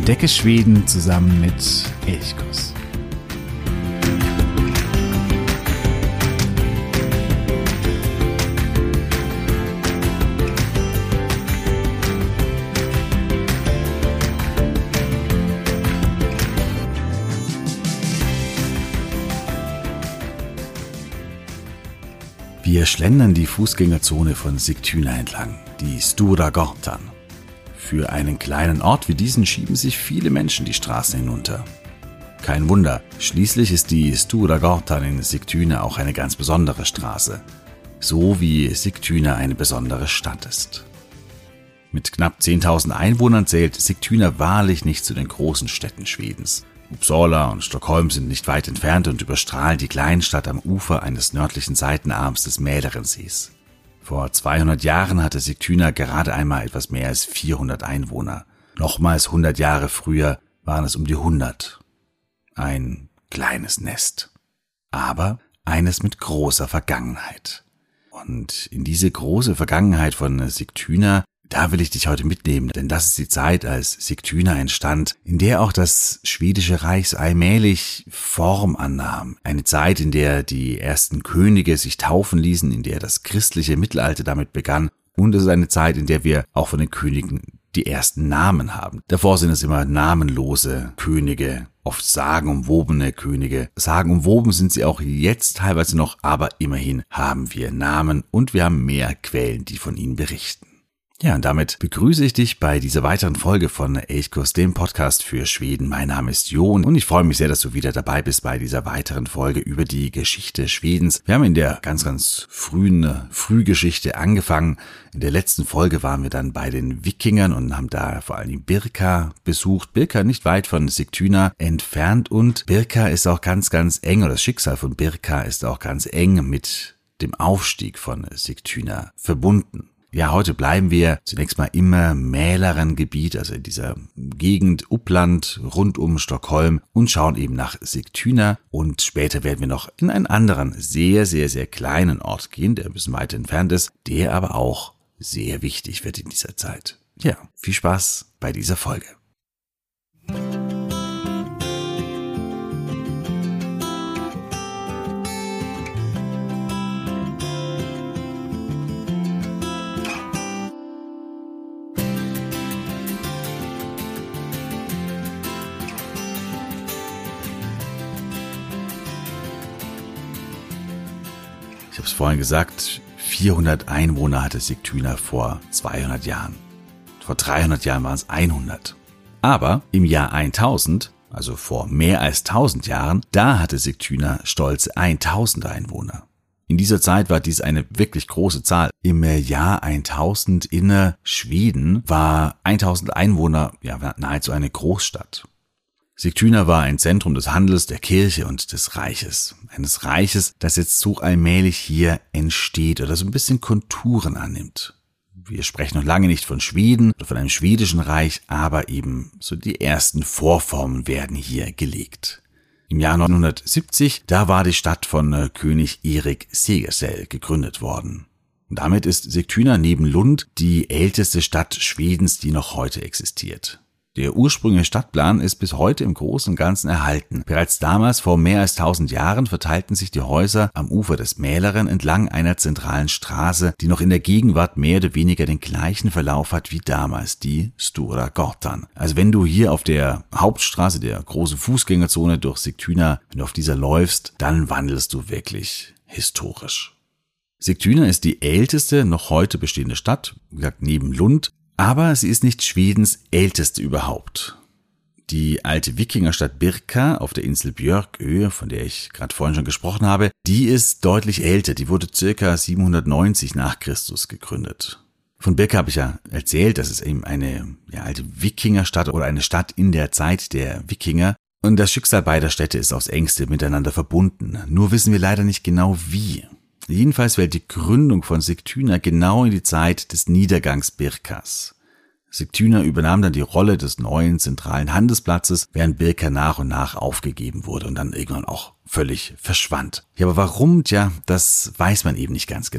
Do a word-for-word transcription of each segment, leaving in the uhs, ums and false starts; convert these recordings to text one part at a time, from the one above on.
Entdecke Schweden zusammen mit Elchkuss. Wir schlendern die Fußgängerzone von Sigtuna entlang, die Stora Gatan. Für einen kleinen Ort wie diesen schieben sich viele Menschen die Straßen hinunter. Kein Wunder, schließlich ist die Stora Gatan in Sigtuna auch eine ganz besondere Straße, so wie Sigtuna eine besondere Stadt ist. Mit knapp zehntausend Einwohnern zählt Sigtuna wahrlich nicht zu den großen Städten Schwedens. Uppsala und Stockholm sind nicht weit entfernt und überstrahlen die Kleinstadt am Ufer eines nördlichen Seitenarms des Mälarensees. Vor zweihundert Jahren hatte Sigtuna gerade einmal etwas mehr als vierhundert Einwohner. Nochmals hundert Jahre früher waren es um die hundert. Ein kleines Nest. Aber eines mit großer Vergangenheit. Und in diese große Vergangenheit von Sigtuna, da will ich dich heute mitnehmen, denn das ist die Zeit, als Sigtuna entstand, in der auch das schwedische Reich allmählich Form annahm. Eine Zeit, in der die ersten Könige sich taufen ließen, in der das christliche Mittelalter damit begann. Und es ist eine Zeit, in der wir auch von den Königen die ersten Namen haben. Davor sind es immer namenlose Könige, oft sagenumwobene Könige. Sagenumwoben sind sie auch jetzt teilweise noch, aber immerhin haben wir Namen und wir haben mehr Quellen, die von ihnen berichten. Ja, und damit begrüße ich dich bei dieser weiteren Folge von Elchkuss, dem Podcast für Schweden. Mein Name ist Jon und ich freue mich sehr, dass du wieder dabei bist bei dieser weiteren Folge über die Geschichte Schwedens. Wir haben in der ganz, ganz frühen Frühgeschichte angefangen. In der letzten Folge waren wir dann bei den Wikingern und haben da vor allem Birka besucht. Birka nicht weit von Sigtuna entfernt und Birka ist auch ganz, ganz eng, oder das Schicksal von Birka ist auch ganz eng mit dem Aufstieg von Sigtuna verbunden. Ja, heute bleiben wir zunächst mal im Mälarengebiet, also in dieser Gegend Uppland rund um Stockholm und schauen eben nach Sigtuna und später werden wir noch in einen anderen sehr, sehr, sehr kleinen Ort gehen, der ein bisschen weiter entfernt ist, der aber auch sehr wichtig wird in dieser Zeit. Ja, viel Spaß bei dieser Folge. Ich habe es vorhin gesagt, vierhundert Einwohner hatte Sigtuna vor zweihundert Jahren. Vor dreihundert Jahren waren es hundert. Aber im Jahr tausend, also vor mehr als tausend Jahren, da hatte Sigtuna stolze tausend Einwohner. In dieser Zeit war dies eine wirklich große Zahl. Im Jahr tausend in Schweden war tausend Einwohner ja nahezu eine Großstadt. Sigtuna war ein Zentrum des Handels, der Kirche und des Reiches. Eines Reiches, das jetzt so allmählich hier entsteht oder so ein bisschen Konturen annimmt. Wir sprechen noch lange nicht von Schweden oder von einem schwedischen Reich, aber eben so die ersten Vorformen werden hier gelegt. Im Jahr neunhundertsiebzig, da war die Stadt von König Erik Segersäll gegründet worden. Und damit ist Sigtuna neben Lund die älteste Stadt Schwedens, die noch heute existiert. Der ursprüngliche Stadtplan ist bis heute im Großen und Ganzen erhalten. Bereits damals, vor mehr als tausend Jahren, verteilten sich die Häuser am Ufer des Mälaren entlang einer zentralen Straße, die noch in der Gegenwart mehr oder weniger den gleichen Verlauf hat wie damals, die Stora Gatan. Also wenn du hier auf der Hauptstraße, der großen Fußgängerzone durch Sigtuna, wenn du auf dieser läufst, dann wandelst du wirklich historisch. Sigtuna ist die älteste noch heute bestehende Stadt, wie gesagt neben Lund. Aber sie ist nicht Schwedens älteste überhaupt. Die alte Wikingerstadt Birka auf der Insel Björkö, von der ich gerade vorhin schon gesprochen habe, die ist deutlich älter. Die wurde circa siebenhundertneunzig nach Christus gegründet. Von Birka habe ich ja erzählt, das ist eben eine ja, alte Wikingerstadt oder eine Stadt in der Zeit der Wikinger. Und das Schicksal beider Städte ist aufs Engste miteinander verbunden. Nur wissen wir leider nicht genau wie. Jedenfalls fällt die Gründung von Sigtuna genau in die Zeit des Niedergangs Birkas. Sigtuna übernahm dann die Rolle des neuen zentralen Handelsplatzes, während Birka nach und nach aufgegeben wurde und dann irgendwann auch völlig verschwand. Ja, aber warum? Tja, das weiß man eben nicht ganz genau.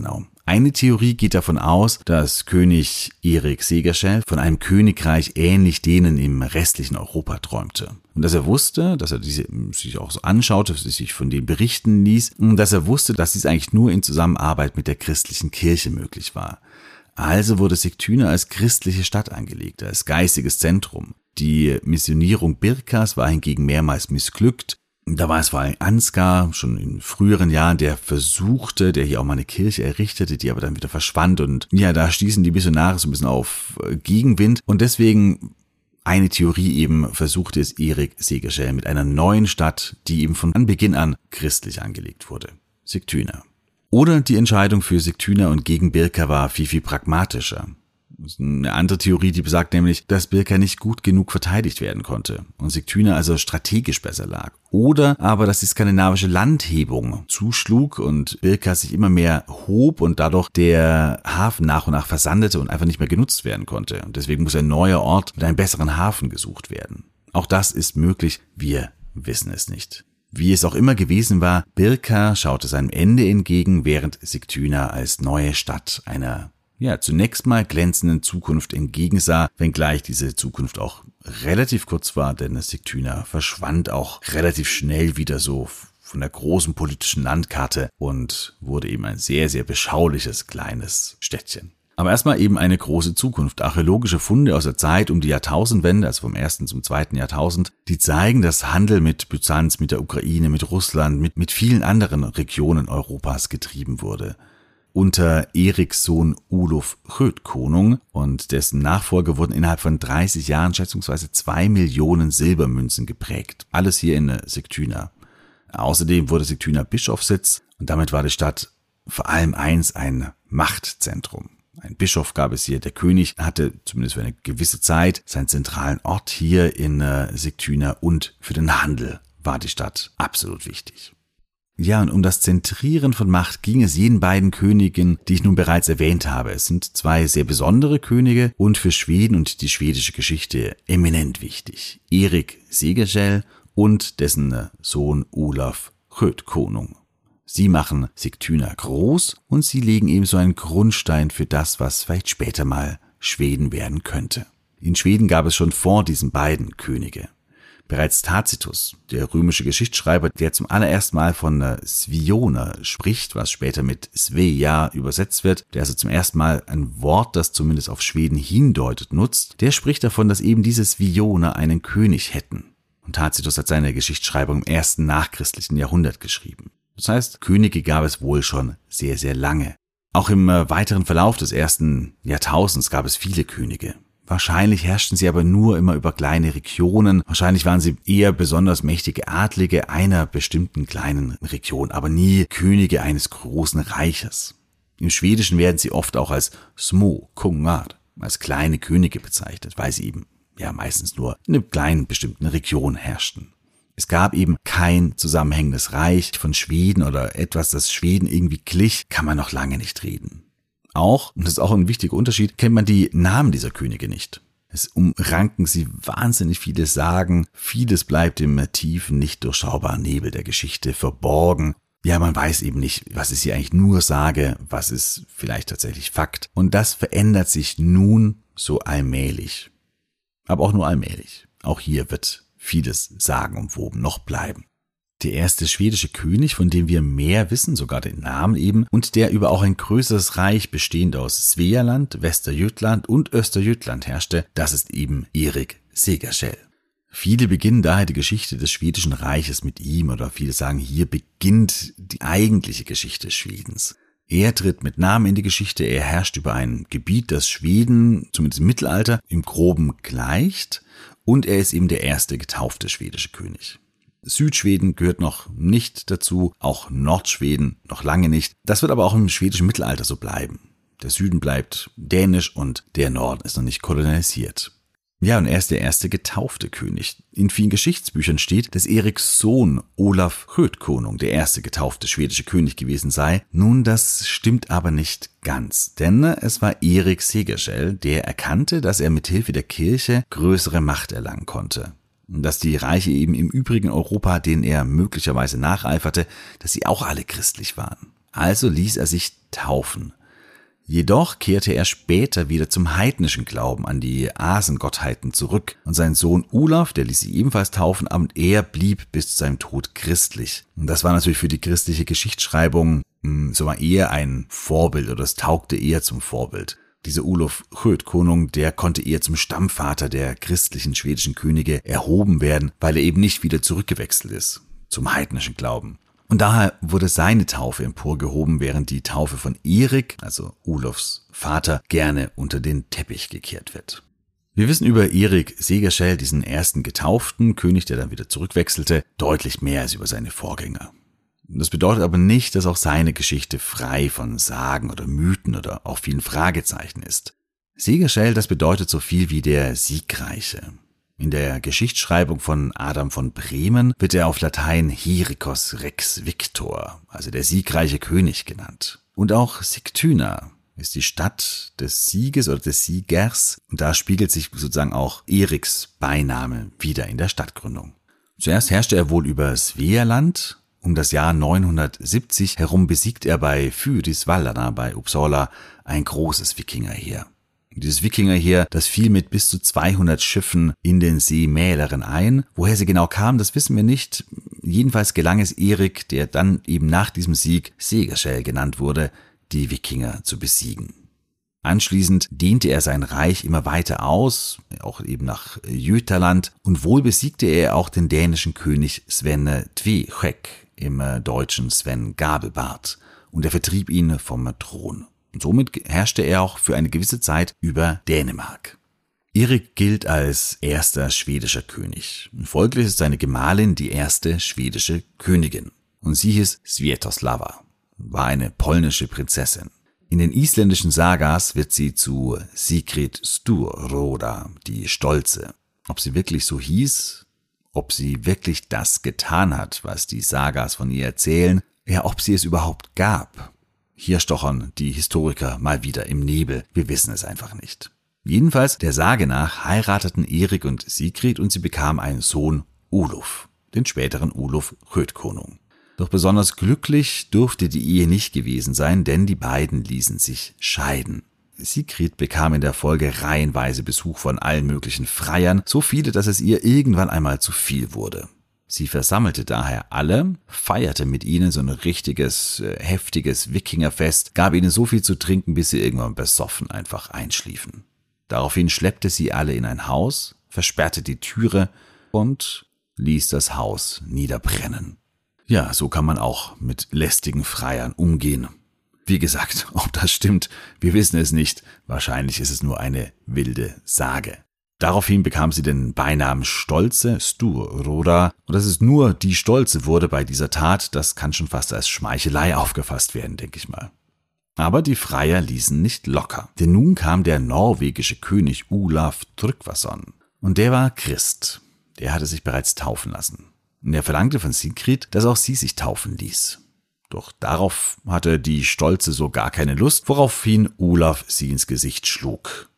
Eine Theorie geht davon aus, dass König Erik Segersäll von einem Königreich ähnlich denen im restlichen Europa träumte. Und dass er wusste, dass er diese sich auch so anschaute, sich von denen berichten ließ, und dass er wusste, dass dies eigentlich nur in Zusammenarbeit mit der christlichen Kirche möglich war. Also wurde Sigtuna als christliche Stadt angelegt, als geistiges Zentrum. Die Missionierung Birkas war hingegen mehrmals missglückt. Da war es vor allem Ansgar, schon in früheren Jahren, der versuchte, der hier auch mal eine Kirche errichtete, die aber dann wieder verschwand. Und ja, da stießen die Missionare so ein bisschen auf Gegenwind. Und deswegen, eine Theorie eben, versuchte es Erik Segersäll mit einer neuen Stadt, die eben von Anbeginn an christlich angelegt wurde. Sigtuna. Oder die Entscheidung für Sigtuna und gegen Birka war viel, viel pragmatischer. Das ist eine andere Theorie, die besagt nämlich, dass Birka nicht gut genug verteidigt werden konnte und Sigtuna also strategisch besser lag. Oder aber, dass die skandinavische Landhebung zuschlug und Birka sich immer mehr hob und dadurch der Hafen nach und nach versandete und einfach nicht mehr genutzt werden konnte. Und deswegen muss ein neuer Ort mit einem besseren Hafen gesucht werden. Auch das ist möglich, wir wissen es nicht. Wie es auch immer gewesen war, Birka schaute seinem Ende entgegen, während Sigtuna als neue Stadt einer, ja, zunächst mal glänzenden Zukunft entgegensah, wenngleich diese Zukunft auch relativ kurz war, denn Sigtuna verschwand auch relativ schnell wieder so von der großen politischen Landkarte und wurde eben ein sehr, sehr beschauliches kleines Städtchen. Aber erstmal eben eine große Zukunft. Archäologische Funde aus der Zeit um die Jahrtausendwende, also vom ersten zum zweiten Jahrtausend, die zeigen, dass Handel mit Byzanz, mit der Ukraine, mit Russland, mit, mit vielen anderen Regionen Europas getrieben wurde. Unter Eriks Sohn Olof Rödkonung und dessen Nachfolger wurden innerhalb von dreißig Jahren schätzungsweise zwei Millionen Silbermünzen geprägt. Alles hier in Sigtuna. Außerdem wurde Sigtuna Bischofssitz und damit war die Stadt vor allem eins ein Machtzentrum. Ein Bischof gab es hier, der König hatte zumindest für eine gewisse Zeit seinen zentralen Ort hier in äh, Sigtuna und für den Handel war die Stadt absolut wichtig. Ja, und um das Zentrieren von Macht ging es jenen beiden Königen, die ich nun bereits erwähnt habe. Es sind zwei sehr besondere Könige und für Schweden und die schwedische Geschichte eminent wichtig. Erik Segersäll und dessen Sohn Olaf Rödkonung. Sie machen Sigtuna groß und sie legen ebenso einen Grundstein für das, was vielleicht später mal Schweden werden könnte. In Schweden gab es schon vor diesen beiden Könige. Bereits Tacitus, der römische Geschichtsschreiber, der zum allerersten Mal von Sviona spricht, was später mit Sveja übersetzt wird, der also zum ersten Mal ein Wort, das zumindest auf Schweden hindeutet, nutzt, der spricht davon, dass eben diese Svioner einen König hätten. Und Tacitus hat seine Geschichtsschreibung im ersten nachchristlichen Jahrhundert geschrieben. Das heißt, Könige gab es wohl schon sehr, sehr lange. Auch im weiteren Verlauf des ersten Jahrtausends gab es viele Könige. Wahrscheinlich herrschten sie aber nur immer über kleine Regionen. Wahrscheinlich waren sie eher besonders mächtige Adlige einer bestimmten kleinen Region, aber nie Könige eines großen Reiches. Im Schwedischen werden sie oft auch als små kungar, als kleine Könige bezeichnet, weil sie eben ja meistens nur in einer kleinen bestimmten Region herrschten. Es gab eben kein zusammenhängendes Reich von Schweden oder etwas, das Schweden irgendwie glich, kann man noch lange nicht reden. Auch, und das ist auch ein wichtiger Unterschied, kennt man die Namen dieser Könige nicht. Es umranken sie wahnsinnig viele Sagen, vieles bleibt im tiefen, nicht durchschaubaren Nebel der Geschichte verborgen. Ja, man weiß eben nicht, was ist hier eigentlich nur Sage, was ist vielleicht tatsächlich Fakt. Und das verändert sich nun so allmählich. Aber auch nur allmählich. Auch hier wird vieles sagenumwoben noch bleiben. Der erste schwedische König, von dem wir mehr wissen, sogar den Namen eben, und der über auch ein größeres Reich bestehend aus Svealand, Västergötland und Östergötland herrschte, das ist eben Erik Segersäll. Viele beginnen daher die Geschichte des schwedischen Reiches mit ihm, oder viele sagen, hier beginnt die eigentliche Geschichte Schwedens. Er tritt mit Namen in die Geschichte, er herrscht über ein Gebiet, das Schweden, zumindest im Mittelalter, im Groben gleicht, und er ist eben der erste getaufte schwedische König. Südschweden gehört noch nicht dazu, auch Nordschweden noch lange nicht. Das wird aber auch im schwedischen Mittelalter so bleiben. Der Süden bleibt dänisch und der Norden ist noch nicht kolonialisiert. Ja, und er ist der erste getaufte König. In vielen Geschichtsbüchern steht, dass Eriks Sohn Olaf Rödkonung der erste getaufte schwedische König gewesen sei. Nun, das stimmt aber nicht ganz, denn es war Erik Segersäll, der erkannte, dass er mit Hilfe der Kirche größere Macht erlangen konnte. Und dass die Reiche eben im übrigen Europa, denen er möglicherweise nacheiferte, dass sie auch alle christlich waren. Also ließ er sich taufen. Jedoch kehrte er später wieder zum heidnischen Glauben an die Asengottheiten zurück und sein Sohn Olaf, der ließ sich ebenfalls taufen, aber er blieb bis zu seinem Tod christlich. Und das war natürlich für die christliche Geschichtsschreibung mh, so mal eher ein Vorbild oder es taugte eher zum Vorbild. Dieser Olof Skötkonung, der konnte eher zum Stammvater der christlichen schwedischen Könige erhoben werden, weil er eben nicht wieder zurückgewechselt ist zum heidnischen Glauben. Und daher wurde seine Taufe emporgehoben, während die Taufe von Erik, also Olofs Vater, gerne unter den Teppich gekehrt wird. Wir wissen über Erik Segersäll, diesen ersten getauften König, der dann wieder zurückwechselte, deutlich mehr als über seine Vorgänger. Das bedeutet aber nicht, dass auch seine Geschichte frei von Sagen oder Mythen oder auch vielen Fragezeichen ist. Segersäll, das bedeutet so viel wie der Siegreiche. In der Geschichtsschreibung von Adam von Bremen wird er auf Latein Hierikos Rex Victor, also der siegreiche König, genannt. Und auch Sigtuna ist die Stadt des Sieges oder des Siegers und da spiegelt sich sozusagen auch Eriks Beiname wieder in der Stadtgründung. Zuerst herrschte er wohl über Svealand. Um das Jahr neunhundertsiebzig herum besiegt er bei Fyrisvallana bei Uppsala ein großes Wikingerheer. Dieses Wikingerheer, das fiel mit bis zu zweihundert Schiffen in den See Mälaren ein. Woher sie genau kamen, das wissen wir nicht. Jedenfalls gelang es Erik, der dann eben nach diesem Sieg Segersäll genannt wurde, die Wikinger zu besiegen. Anschließend dehnte er sein Reich immer weiter aus, auch eben nach Götaland, und wohl besiegte er auch den dänischen König Svenne Tvehåk, im Deutschen Sven Gabelbart, und er vertrieb ihn vom Thron. Und somit herrschte er auch für eine gewisse Zeit über Dänemark. Erik gilt als erster schwedischer König. Folglich ist seine Gemahlin die erste schwedische Königin. Und sie hieß Sviatoslava, war eine polnische Prinzessin. In den isländischen Sagas wird sie zu Sigrid Sturroda, die Stolze. Ob sie wirklich so hieß, ob sie wirklich das getan hat, was die Sagas von ihr erzählen, ja, ob sie es überhaupt gab. Hier stochern die Historiker mal wieder im Nebel, wir wissen es einfach nicht. Jedenfalls, der Sage nach, heirateten Erik und Sigrid und sie bekamen einen Sohn Olof, den späteren Olof Skötkonung. Doch besonders glücklich durfte die Ehe nicht gewesen sein, denn die beiden ließen sich scheiden. Sigrid bekam in der Folge reihenweise Besuch von allen möglichen Freiern, so viele, dass es ihr irgendwann einmal zu viel wurde. Sie versammelte daher alle, feierte mit ihnen so ein richtiges, äh, heftiges Wikingerfest, gab ihnen so viel zu trinken, bis sie irgendwann besoffen einfach einschliefen. Daraufhin schleppte sie alle in ein Haus, versperrte die Türe und ließ das Haus niederbrennen. Ja, so kann man auch mit lästigen Freiern umgehen. Wie gesagt, ob das stimmt, wir wissen es nicht. Wahrscheinlich ist es nur eine wilde Sage. Daraufhin bekam sie den Beinamen Stolze, Sturroda. Und dass es nur die Stolze wurde bei dieser Tat, das kann schon fast als Schmeichelei aufgefasst werden, denke ich mal. Aber die Freier ließen nicht locker. Denn nun kam der norwegische König Olaf Tryggvason. Und der war Christ. Der hatte sich bereits taufen lassen. Und er verlangte von Sigrid, dass auch sie sich taufen ließ. Doch darauf hatte die Stolze so gar keine Lust, woraufhin Olaf sie ins Gesicht schlug.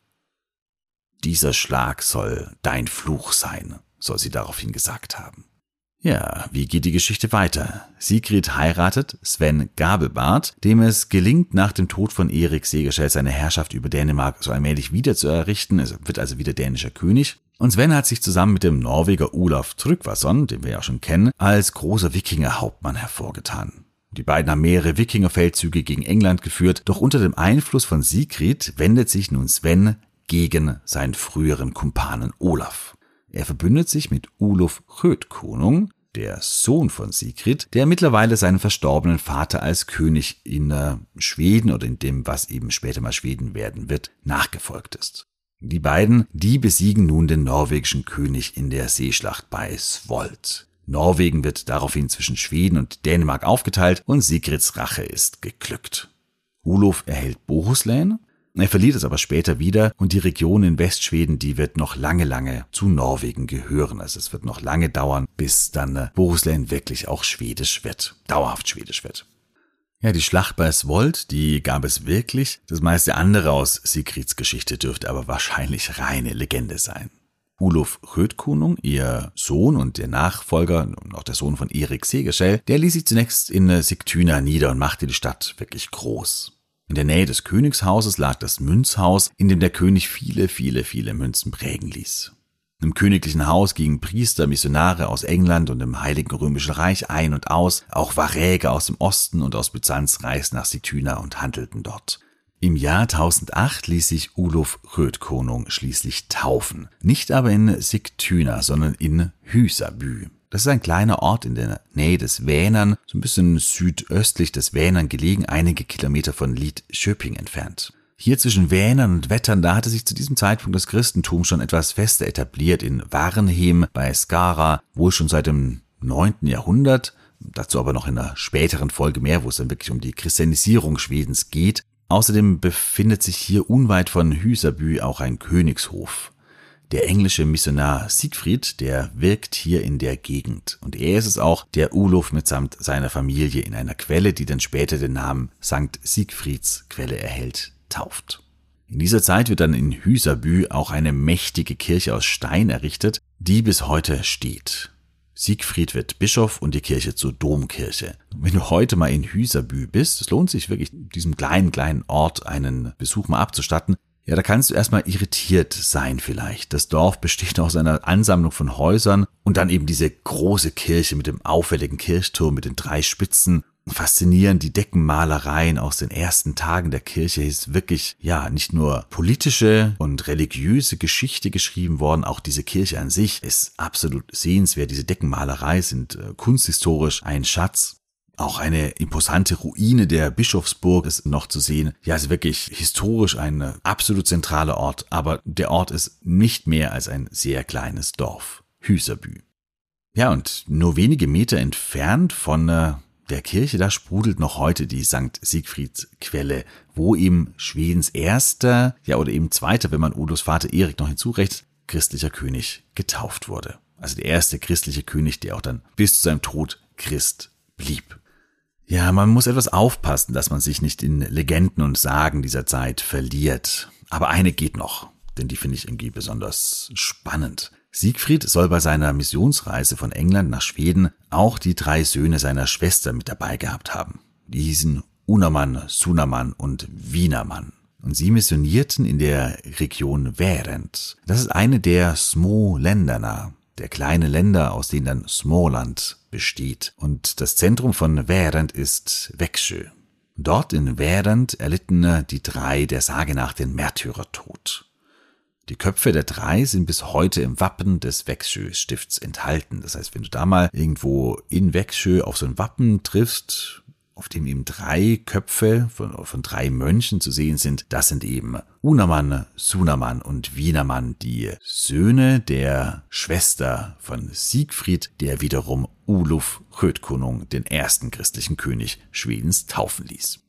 Dieser Schlag soll dein Fluch sein, soll sie daraufhin gesagt haben. Ja, wie geht die Geschichte weiter? Sigrid heiratet Sven Gabelbart, dem es gelingt, nach dem Tod von Erik Segersäll seine Herrschaft über Dänemark so allmählich wieder zu errichten. Er wird also wieder dänischer König. Und Sven hat sich zusammen mit dem Norweger Olaf Tryggvason, den wir ja schon kennen, als großer Wikingerhauptmann hervorgetan. Die beiden haben mehrere Wikingerfeldzüge gegen England geführt, doch unter dem Einfluss von Sigrid wendet sich nun Sven gegen seinen früheren Kumpanen Olaf. Er verbündet sich mit Olof Skötkonung, der Sohn von Sigrid, der mittlerweile seinem verstorbenen Vater als König in äh, Schweden oder in dem, was eben später mal Schweden werden wird, nachgefolgt ist. Die beiden, die besiegen nun den norwegischen König in der Seeschlacht bei Svold. Norwegen wird daraufhin zwischen Schweden und Dänemark aufgeteilt und Sigrids Rache ist geglückt. Olof erhält Bohuslän, er verliert es aber später wieder und die Region in Westschweden, die wird noch lange, lange zu Norwegen gehören. Also es wird noch lange dauern, bis dann Bohuslän wirklich auch schwedisch wird, dauerhaft schwedisch wird. Ja, die Schlacht bei Svold, die gab es wirklich. Das meiste andere aus Sigrids Geschichte dürfte aber wahrscheinlich reine Legende sein. Olof Skötkonung, ihr Sohn und der Nachfolger, und auch der Sohn von Erik Segersäll, der ließ sich zunächst in Sigtuna nieder und machte die Stadt wirklich groß. In der Nähe des Königshauses lag das Münzhaus, in dem der König viele, viele, viele Münzen prägen ließ. Im königlichen Haus gingen Priester, Missionare aus England und dem Heiligen Römischen Reich ein und aus, auch Varäge aus dem Osten und aus Byzanz reisten nach Sigtuna und handelten dort. Im Jahr tausendacht ließ sich Uluf Rödkonung schließlich taufen, nicht aber in Sigtuna, sondern in Hüsabü. Das ist ein kleiner Ort in der Nähe des Vänern, so ein bisschen südöstlich des Vänern gelegen, einige Kilometer von Lidköping entfernt. Hier zwischen Vänern und Wettern, da hatte sich zu diesem Zeitpunkt das Christentum schon etwas fester etabliert. In Varnhem bei Skara, wohl schon seit dem neunten Jahrhundert, dazu aber noch in einer späteren Folge mehr, wo es dann wirklich um die Christianisierung Schwedens geht. Außerdem befindet sich hier unweit von Hüsabü auch ein Königshof. Der englische Missionar Siegfried, der wirkt hier in der Gegend. Und er ist es auch, der Uluf mitsamt seiner Familie in einer Quelle, die dann später den Namen Sankt Siegfrieds Quelle erhält, tauft. In dieser Zeit wird dann in Hüsabü auch eine mächtige Kirche aus Stein errichtet, die bis heute steht. Siegfried wird Bischof und die Kirche zur Domkirche. Wenn du heute mal in Hüsabü bist, es lohnt sich wirklich, diesem kleinen, kleinen Ort einen Besuch mal abzustatten. Ja, da kannst du erstmal irritiert sein vielleicht. Das Dorf besteht aus einer Ansammlung von Häusern und dann eben diese große Kirche mit dem auffälligen Kirchturm mit den drei Spitzen. Faszinierend, die Deckenmalereien aus den ersten Tagen der Kirche ist wirklich, ja, nicht nur politische und religiöse Geschichte geschrieben worden, auch diese Kirche an sich ist absolut sehenswert. Diese Deckenmalerei sind äh, kunsthistorisch ein Schatz. Auch eine imposante Ruine der Bischofsburg ist noch zu sehen. Ja, also wirklich historisch ein absolut zentraler Ort, aber der Ort ist nicht mehr als ein sehr kleines Dorf, Hüsabü. Ja, und nur wenige Meter entfernt von äh, der Kirche, da sprudelt noch heute die Sankt Siegfrieds Quelle, wo eben Schwedens erster, ja oder eben zweiter, wenn man Ulufs Vater Erik noch hinzurechnet, christlicher König getauft wurde. Also der erste christliche König, der auch dann bis zu seinem Tod Christ blieb. Ja, man muss etwas aufpassen, dass man sich nicht in Legenden und Sagen dieser Zeit verliert. Aber eine geht noch, denn die finde ich irgendwie besonders spannend. Siegfried soll bei seiner Missionsreise von England nach Schweden auch die drei Söhne seiner Schwester mit dabei gehabt haben. Die hießen Unaman, Sunaman und Winaman. Und sie missionierten in der Region Värend. Das ist eine der Små-Länderna, der kleine Länder, aus denen dann Småland besteht. Und das Zentrum von Värend ist Växjö. Dort in Värend erlitten die drei der Sage nach den Märtyrertod. Die Köpfe der drei sind bis heute im Wappen des Växjö-Stifts enthalten. Das heißt, wenn du da mal irgendwo in Växjö auf so ein Wappen triffst, auf dem eben drei Köpfe von, von drei Mönchen zu sehen sind, das sind eben Unaman, Sunaman und Winaman, die Söhne der Schwester von Siegfried, der wiederum Uluf Rödkonung, den ersten christlichen König Schwedens, taufen ließ.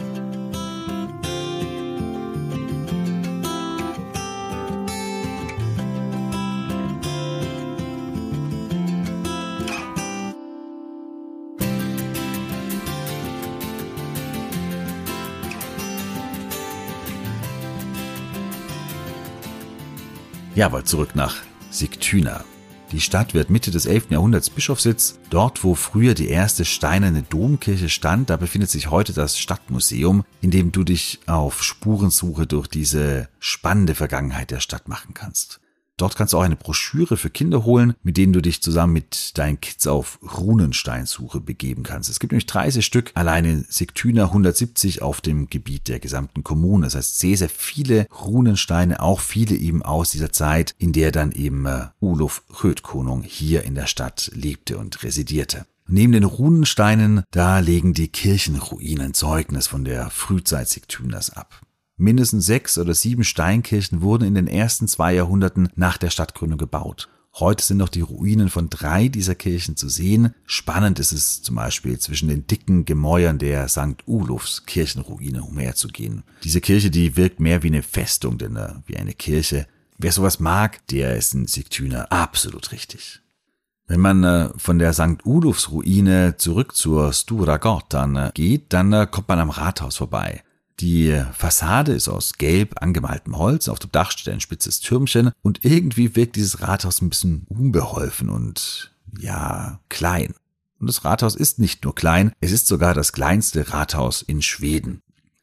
Ja, aber zurück nach Sigtuna. Die Stadt wird Mitte des elften Jahrhunderts Bischofssitz. Dort, wo früher die erste steinerne Domkirche stand, da befindet sich heute das Stadtmuseum, in dem du dich auf Spurensuche durch diese spannende Vergangenheit der Stadt machen kannst. Dort kannst du auch eine Broschüre für Kinder holen, mit denen du dich zusammen mit deinen Kids auf Runensteinsuche begeben kannst. Es gibt nämlich dreißig Stück, allein in Sigtuna hundertsiebzig auf dem Gebiet der gesamten Kommune. Das heißt sehr, sehr viele Runensteine, auch viele eben aus dieser Zeit, in der dann eben uh, Uluf Rödkonung hier in der Stadt lebte und residierte. Neben den Runensteinen, da legen die Kirchenruinen Zeugnis von der Frühzeit Sigtunas ab. Mindestens sechs oder sieben Steinkirchen wurden in den ersten zwei Jahrhunderten nach der Stadtgründung gebaut. Heute sind noch die Ruinen von drei dieser Kirchen zu sehen. Spannend ist es zum Beispiel, zwischen den dicken Gemäuern der Sankt Ulufs Kirchenruine umherzugehen. Diese Kirche, die wirkt mehr wie eine Festung, denn äh, wie eine Kirche. Wer sowas mag, der ist in Sigtuna absolut richtig. Wenn man äh, von der Sankt Ulufs Ruine zurück zur Stora Gatan äh, geht, dann äh, kommt man am Rathaus vorbei. Die Fassade ist aus gelb angemaltem Holz, auf dem Dach steht ein spitzes Türmchen und irgendwie wirkt dieses Rathaus ein bisschen unbeholfen und, ja, klein. Und das Rathaus ist nicht nur klein, es ist sogar das kleinste Rathaus in Schweden.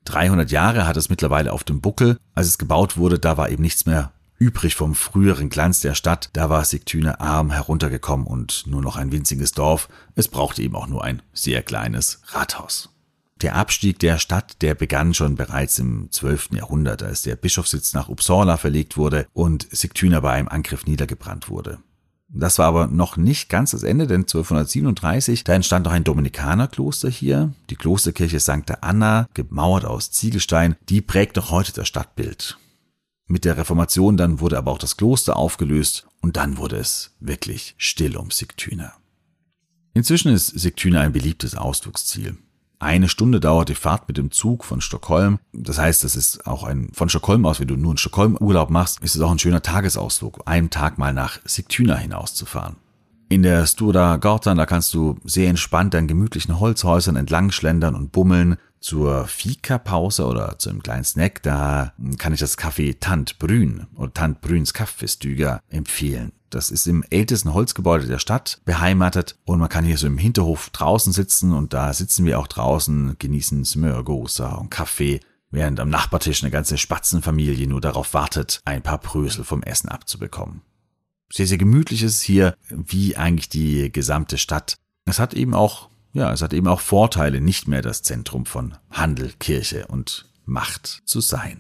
dreihundert Jahre hat es mittlerweile auf dem Buckel. Als es gebaut wurde, da war eben nichts mehr übrig vom früheren Glanz der Stadt. Da war Sigtuna arm heruntergekommen und nur noch ein winziges Dorf. Es brauchte eben auch nur ein sehr kleines Rathaus. Der Abstieg der Stadt, der begann schon bereits im zwölften Jahrhundert, als der Bischofssitz nach Uppsala verlegt wurde und Sigtuna bei einem Angriff niedergebrannt wurde. Das war aber noch nicht ganz das Ende, denn zwölfhundertsiebenunddreißig, da entstand noch ein Dominikanerkloster hier. Die Klosterkirche Sankta Anna, gemauert aus Ziegelstein, die prägt noch heute das Stadtbild. Mit der Reformation dann wurde aber auch das Kloster aufgelöst und dann wurde es wirklich still um Sigtuna. Inzwischen ist Sigtuna ein beliebtes Ausflugsziel. Eine Stunde dauert die Fahrt mit dem Zug von Stockholm. Das heißt, das ist auch ein, von Stockholm aus, wenn du nur in Stockholm Urlaub machst, ist es auch ein schöner Tagesausflug, einen Tag mal nach Sigtuna hinauszufahren. In der Stora Gatan, da kannst du sehr entspannt an gemütlichen Holzhäusern entlang schlendern und bummeln. Zur Fika-Pause oder zu einem kleinen Snack, da kann ich das Café Tant Brün oder Tant Brüns Kaffeestuga empfehlen. Das ist im ältesten Holzgebäude der Stadt beheimatet und man kann hier so im Hinterhof draußen sitzen und da sitzen wir auch draußen, genießen Smörgåsa und Kaffee, während am Nachbartisch eine ganze Spatzenfamilie nur darauf wartet, ein paar Brösel vom Essen abzubekommen. Sehr, sehr gemütlich ist es hier, wie eigentlich die gesamte Stadt. Es hat eben auch, ja, es hat eben auch Vorteile, nicht mehr das Zentrum von Handel, Kirche und Macht zu sein.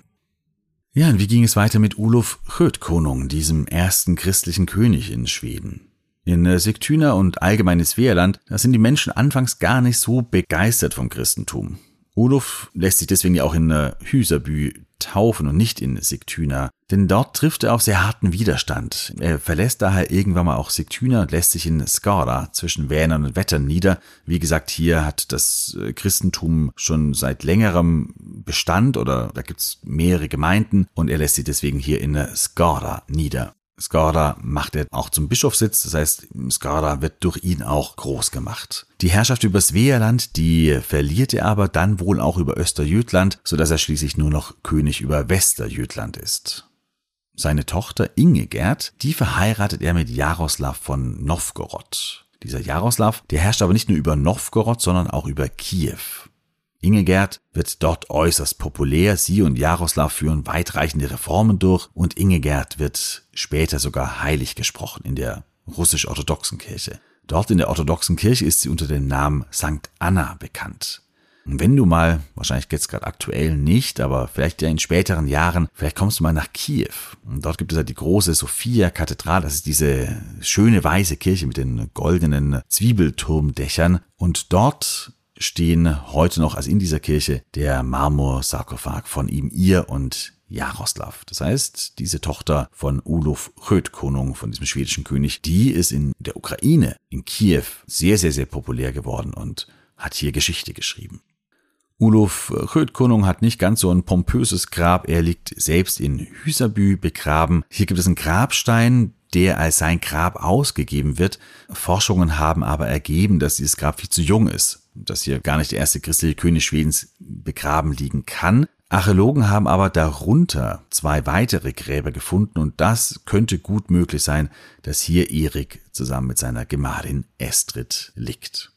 Ja, und wie ging es weiter mit Olof Skötkonung, diesem ersten christlichen König in Schweden? In Sigtuna und allgemein in Svealand, da sind die Menschen anfangs gar nicht so begeistert vom Christentum. Olof lässt sich deswegen ja auch in Huseby taufen und nicht in Sigtuna, denn dort trifft er auf sehr harten Widerstand. Er verlässt daher irgendwann mal auch Sigtuna und lässt sich in Skara zwischen Vänern und Vättern nieder. Wie gesagt, hier hat das Christentum schon seit längerem Bestand oder da gibt's mehrere Gemeinden und er lässt sich deswegen hier in Skara nieder. Skara macht er auch zum Bischofssitz, das heißt, Skara wird durch ihn auch groß gemacht. Die Herrschaft über Svealand, die verliert er aber dann wohl auch über Östergötland, sodass er schließlich nur noch König über Västergötland ist. Seine Tochter Ingegerd, die verheiratet er mit Jaroslav von Novgorod. Dieser Jaroslav, der herrscht aber nicht nur über Novgorod, sondern auch über Kiew. Ingegerd wird dort äußerst populär, sie und Jaroslav führen weitreichende Reformen durch und Ingegerd wird später sogar heilig gesprochen in der russisch-orthodoxen Kirche. Dort in der orthodoxen Kirche ist sie unter dem Namen Sankt Anna bekannt. Und wenn du mal, wahrscheinlich jetzt gerade aktuell nicht, aber vielleicht ja in späteren Jahren, vielleicht kommst du mal nach Kiew. Und dort gibt es ja die große Sophia-Kathedrale, das ist diese schöne weiße Kirche mit den goldenen Zwiebelturmdächern und dort stehen heute noch, also in dieser Kirche, der Marmorsarkophag von ihm, ihr und Jaroslav. Das heißt, diese Tochter von Olof Skötkonung, von diesem schwedischen König, die ist in der Ukraine, in Kiew, sehr, sehr, sehr populär geworden und hat hier Geschichte geschrieben. Olof Skötkonung hat nicht ganz so ein pompöses Grab, er liegt selbst in Huseby begraben. Hier gibt es einen Grabstein, der als sein Grab ausgegeben wird. Forschungen haben aber ergeben, dass dieses Grab viel zu jung ist, dass hier gar nicht der erste christliche König Schwedens begraben liegen kann. Archäologen haben aber darunter zwei weitere Gräber gefunden und das könnte gut möglich sein, dass hier Erik zusammen mit seiner Gemahlin Estrid liegt.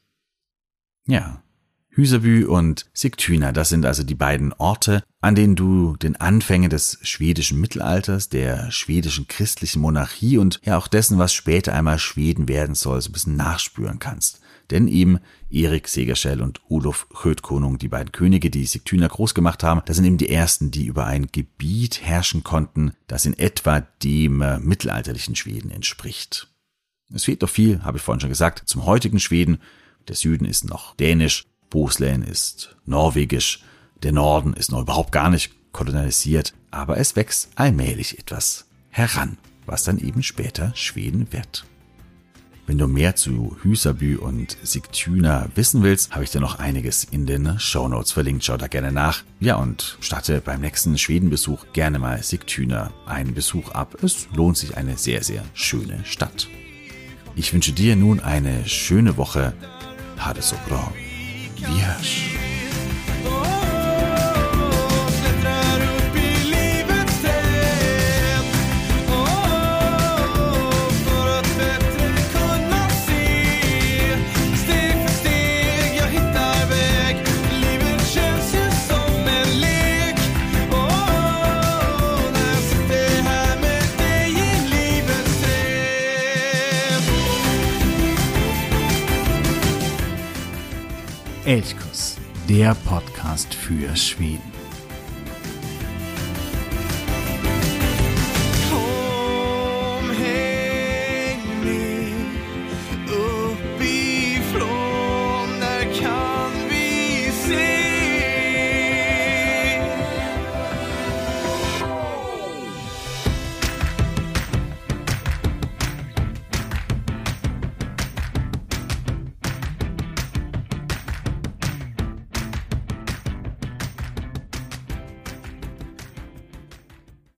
Ja, Huseby und Sigtuna, das sind also die beiden Orte, an denen du den Anfängen des schwedischen Mittelalters, der schwedischen christlichen Monarchie und ja auch dessen, was später einmal Schweden werden soll, so ein bisschen nachspüren kannst. Denn eben Erik Segersäll und Olof Skötkonung, die beiden Könige, die Sigtuna groß gemacht haben, das sind eben die ersten, die über ein Gebiet herrschen konnten, das in etwa dem äh, mittelalterlichen Schweden entspricht. Es fehlt noch viel, habe ich vorhin schon gesagt, zum heutigen Schweden. Der Süden ist noch dänisch, Bohuslän ist norwegisch, der Norden ist noch überhaupt gar nicht kolonialisiert, aber es wächst allmählich etwas heran, was dann eben später Schweden wird. Wenn du mehr zu Huseby und Sigtuna wissen willst, habe ich dir noch einiges in den Shownotes verlinkt. Schau da gerne nach. Ja, und statte beim nächsten Schwedenbesuch gerne mal Sigtuna einen Besuch ab. Es lohnt sich, eine sehr, sehr schöne Stadt. Ich wünsche dir nun eine schöne Woche. Ha det så bra. Vi hörs. Steg för steg jag hittar väg. Livet känns ju som en Elchkuss, der Podcast für Schweden.